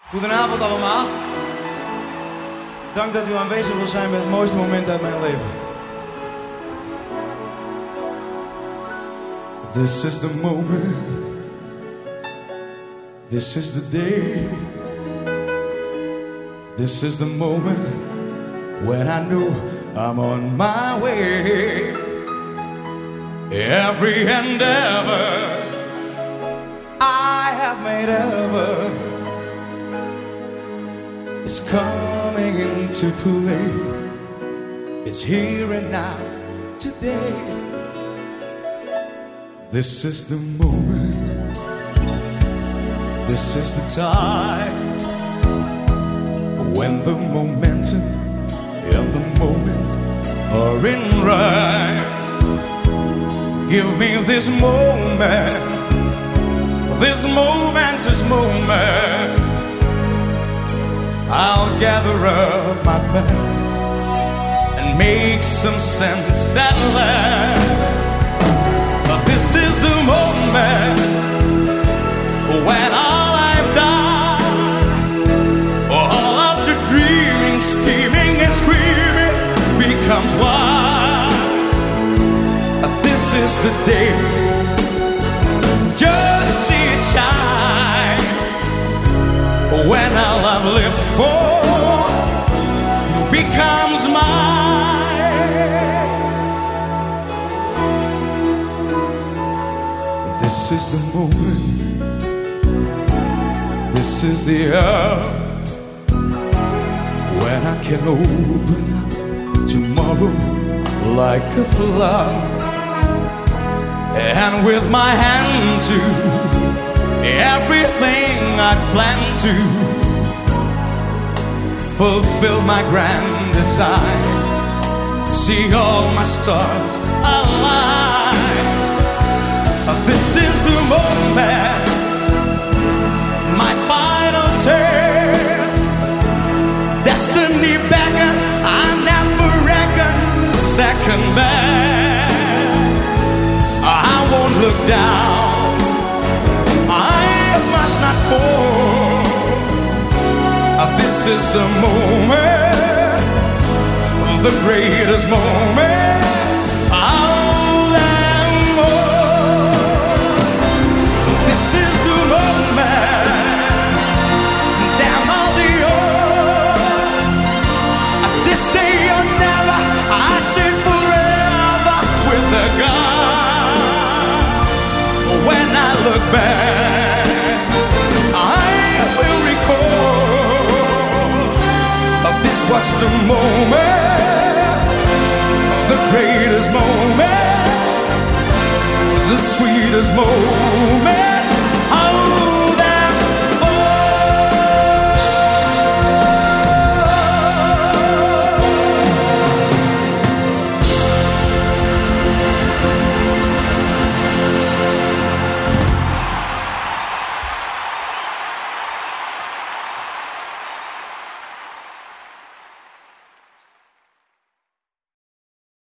Goedenavond allemaal. Dank dat u aanwezig wil zijn bij het mooiste moment uit mijn leven. This is the moment. This is the day. This is the moment when I know I'm on my way. Every endeavor I have made ever is coming into play. It's here and now, today. This is the moment. This is the time when the momentum and the moment are in rhyme. Give me this moment, this momentous moment. I'll gather up my past and make some sense at last. But this is the moment when all I've done, all of the dreaming, scheming and screaming becomes one. This is the day, just see it shine. When all I've lived for becomes mine. This is the moment. This is the hour when I can open up tomorrow like a flower, and with my hand to everything I'd planned to fulfill my grand design, see all my stars align. This is the moment, my final test. Destiny beckon, I never reckon second best. I won't look down, I must not fall. This is the moment, the greatest moment of them all. This is the moment, damn all the earth. This day or never, I say forever with the God. When I look back, I will recall this was the moment, the greatest moment, the sweetest moment.